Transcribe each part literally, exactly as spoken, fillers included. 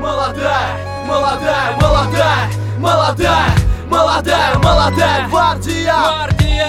молодая, молодая, молодая, молодая, молодая, молодая гвардия. Гвардия!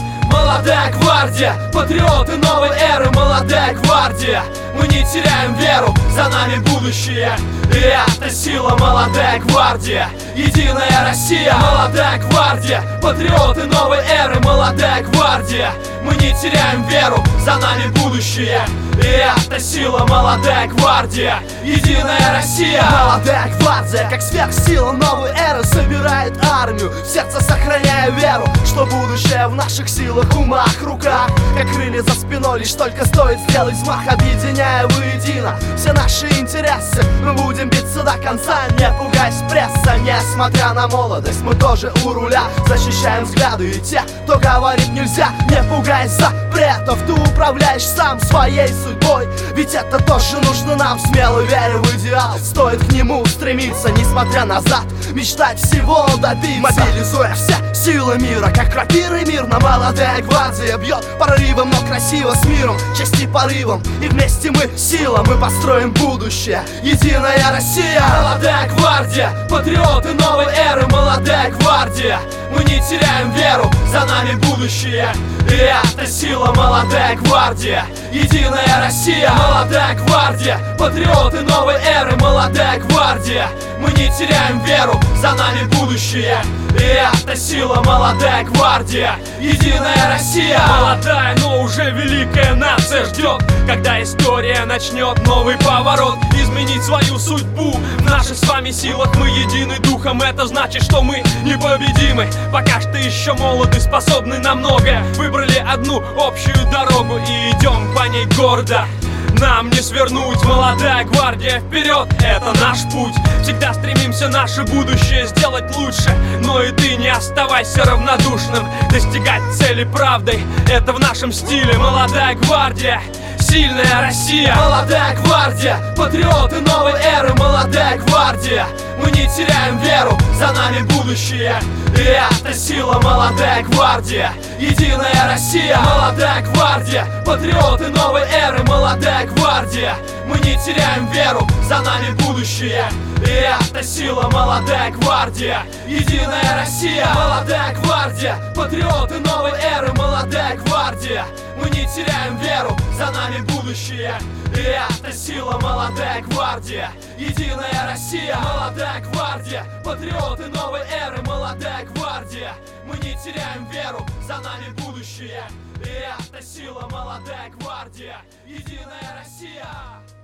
Молодая гвардия, патриоты новой эры, молодая гвардия. Мы не теряем веру, за нами будущее. И это сила, молодая гвардия. Единая Россия, молодая гвардия. Патриоты новой эры, молодая гвардия. Мы не теряем веру, за нами будущее. И это сила, молодая гвардия. Единая Россия. Молодая гвардия, как сверхсила новой эры, собирает армию, в сердце сохраняя веру, что будущее в наших силах, умах, руках. Как крылья за спиной, лишь только стоит сделать взмах, объединяя воедино все наши интересы. Мы будем биться до конца, не пугайся пресса. Несмотря на молодость, мы тоже у руля, защищаем взгляды и те, кто говорит нельзя. Не пугайся запретов, ты управляешь сам своей судьбой. Ведь это тоже нужно нам, смело веря в идеал. Стоит к нему стремиться, несмотря назад, мечтать всего добиться. Мобилизуя все силы мира, как рапиры мирно, молодая гвардия бьет прорывом, но красиво, с миром, честь и порывом. И вместе мы сила, мы построим будущее. Единая Россия. Молодая гвардия, патриоты новой эры, молодая гвардия. Мы не теряем веру, за нами будущее. И это сила, молодая гвардия. Единая Россия. Молодая гвардия, патриоты новой эры, молодая гвардия. Мы не теряем веру, за нами будущее. И это сила, молодая гвардия. Единая Россия. Молодая, но уже великая нация ждет, когда история начнет новый поворот, изменить свою судьбу. В наших с вами силах мы едины духом. Это значит, что мы непобедимы. Пока что еще молоды, способны на многое. Выбрали одну общую дорогу и идем по ней гордо. Нам не свернуть, молодая гвардия, вперед, это наш путь. Всегда стремимся наше будущее сделать лучше. Но и ты не оставайся равнодушным. Достигать цели правдой, это в нашем стиле. Молодая гвардия, сильная Россия. Молодая гвардия, патриоты новой эры, молодая гвардия. Мы не теряем веру, за нами будущее. И это сила, молодая гвардия. Единая Россия. Молодая гвардия, патриоты новой эры, молодая гвардия. Мы не теряем веру, за нами будущее. И это сила, молодая гвардия. Единая Россия. Молодая гвардия, патриоты новой эры, молодая гвардия. Мы не теряем веру, за нами будущее. И это сила, молодая гвардия. Единая Россия. Молодая гвардия, патриоты новой эры, молодая гвардия. Мы не теряем веру, за нами будущее. И это сила, молодая гвардия. Единая Россия.